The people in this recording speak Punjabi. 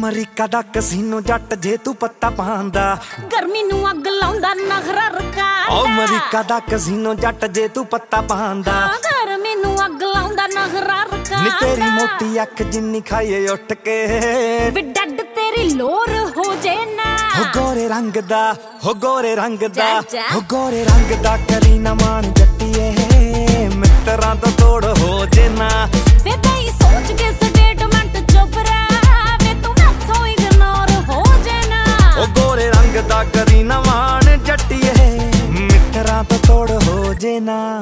ਅਮਰੀਕਾ ਦਾ ਕਸੀਨੋ ਜੱਟ ਜੇ ਤੂੰ ਪੱਤਾ ਪਾਉਂਦਾ, ਗਰਮੀ ਨੂੰ ਅੱਗ ਲਾਉਂਦਾ ਨਖਰਾ ਰਕਾਂਦਾ। ਅਮਰੀਕਾ ਦਾ ਕਸੀਨੋ ਜੱਟ ਜੇ ਤੂੰ ਪੱਤਾ ਪਾਉਂਦਾ, ਗਰਮੀ ਨੂੰ ਅੱਗ ਲਾਉਂਦਾ ਨਖਰਾ ਰਕਾਂਦਾ। ਨੀ ਤੇਰੀ ਮੋਟੀ ਅੱਖ ਜਿੰਨੀ ਖਾਈਏ ਉੱਠ ਕੇ, ਵੀ ਡੱਡ ਤੇਰੀ ਲੋਰ ਹੋ ਜੇ ਨਾ। ਹੋ ਗੋਰੇ ਰੰਗ ਦਾ, ਹੋ ਗੋਰੇ ਰੰਗ ਦਾ, ਜਾ। ਹੋ ਗੋਰੇ ਰੰਗ ਦਾ ਕਰੀ ਨਾ ਮਾਣ ਜੱਟੀਏ, ਮਿੱਤਰਾਂ ਤੋਂ ਤੋੜ ਹੋ ਜੇ ਨਾ। ਵੇ ਬਈ ਸੋਚ ਕੇ ਸਟੇਟਮੈਂਟ ਚੁੱਪ ਰਹਿ, ਵੇ ਤੂੰ ਮੈਥੋਂ ਇਗਨੋਰ ਹੋ ਜੇ ਨਾ। ਹੋ ਗੋਰੇ ਰੰਗ ਦਾ ਕਰੀ ਨਾ ਮਾਣ ਜੱਟੀਏ, ਮਿੱਤਰਾਂ ਤੋਂ ਤੋੜ ਹੋ ਜੇ ਨਾ।